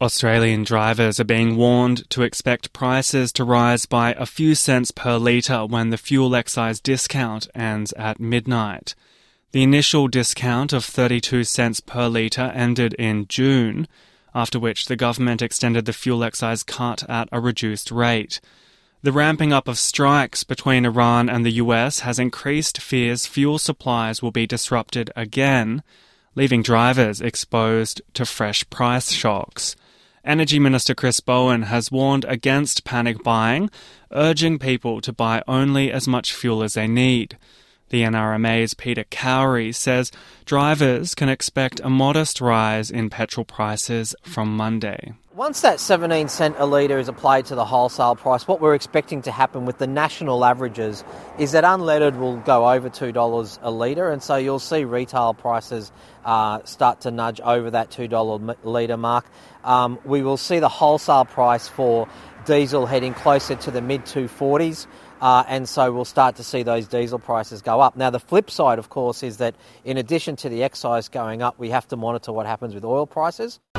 Australian drivers are being warned to expect prices to rise by a few cents per litre when the fuel excise discount ends at midnight. The initial discount of 32 cents per litre ended in June, after which the government extended the fuel excise cut at a reduced rate. The ramping up of strikes between Iran and the US has increased fears fuel supplies will be disrupted again, leaving drivers exposed to fresh price shocks. Energy Minister Chris Bowen has warned against panic buying, urging people to buy only as much fuel as they need. The NRMA's Peter Cowrie says drivers can expect a modest rise in petrol prices from Monday. Once that 17 cent a litre is applied to the wholesale price, what we're expecting to happen with the national averages is that unleaded will go over $2 a litre, and so you'll see retail prices start to nudge over that $2 litre mark. We will see the wholesale price for diesel heading closer to the mid-240s. And so we'll start to see those diesel prices go up. Now, the flip side, of course, is that in addition to the excise going up, we have to monitor what happens with oil prices.